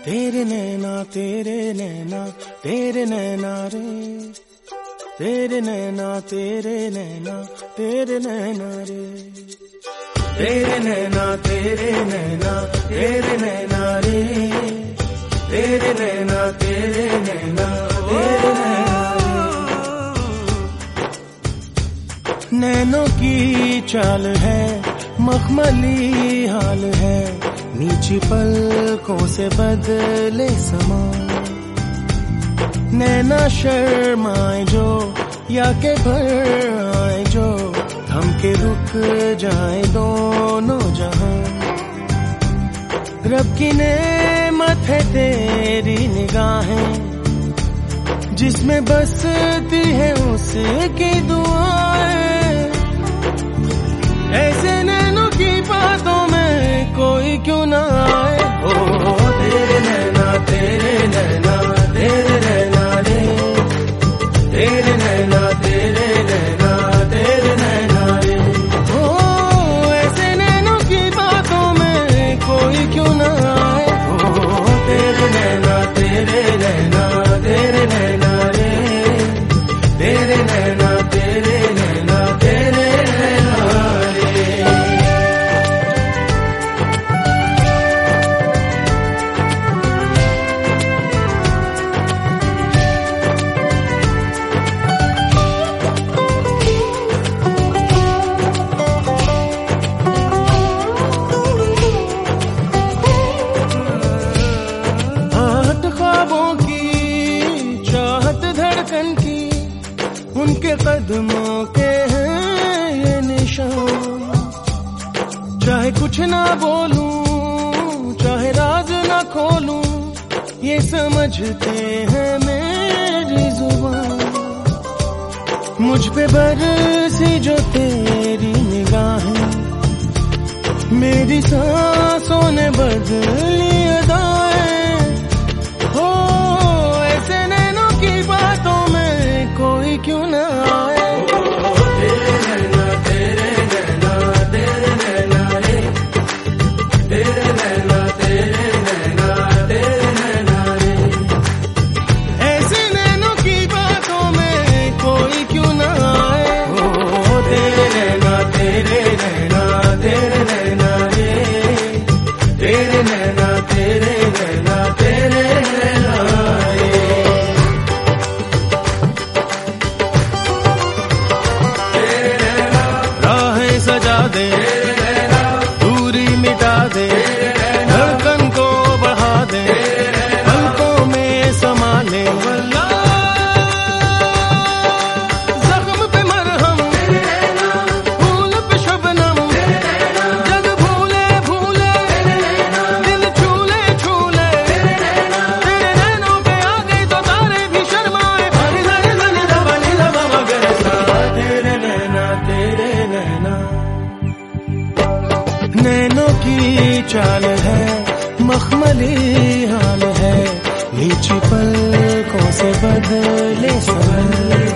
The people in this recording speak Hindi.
तेरे नैना तेरे नैना तेरे नैना रे, तेरे नैना तेरे नैना तेरे नैना रे, तेरे नैना तेरे नैना तेरे नैना रे, तेरे नैना तेरे नैना तेरे नैना रे। नैनों की चाल है मखमली हाल है, नीची पलकों से बदले समा। नैना शर्माए जो या के भर आए जो, थम के रुक जाए दोनों जहां। रब की नेमत है तेरी निगाहें, जिसमें बसती है उसकी दुआएं। ऐसे नैनों की बातों में कोई क्यों ना आए। ओ तेरे नैना तेरे नैना तेरे नैना रे, तेरे नैना तेरे नैना तेरे नैना रे। ओ ऐसे नैनों की बातों में कोई क्यों ना आए। ओ तेरे नैना तेरे नैना तेरे नैना रे, तेरे नैना तेरे नैना तेरे नैना रे। उनके कदमों के हैं ये निशान। चाहे कुछ ना बोलूं, चाहे राज ना खोलूं, ये समझते हैं मेरी जुबान। मुझ पे बरसी जो तेरी निगाहें, मेरी सांसों ने बदली अदाएं। हो ऐसे नैनों की बातों में कोई क्यों ना आए। तेरे नैना तेरे नैना तेरे नैना रे, तेरे नैना तेरे नैना तेरे नैना रे। ऐसे नैनों की बातों में कोई क्यों ना आए। ओ तेरे नैना तेरे नैना तेरे नैना रे, तेरे नैना तेरे नैना तेरे नैना रे। सजा दे दूरी मिटा दे, धड़कन को बढ़ा दे, पलकों में समा ले। जख्म पे मरहम, फूल पे शबनम, जग भूले भूले, दिल छूले छूले। तेरे नैनों पे आ गए तो तारे भी शर्माए। तेरे नैना तेरे नैना। नैनों की चाल है मखमली हाल है, नीची पलकों से बदले सवाल।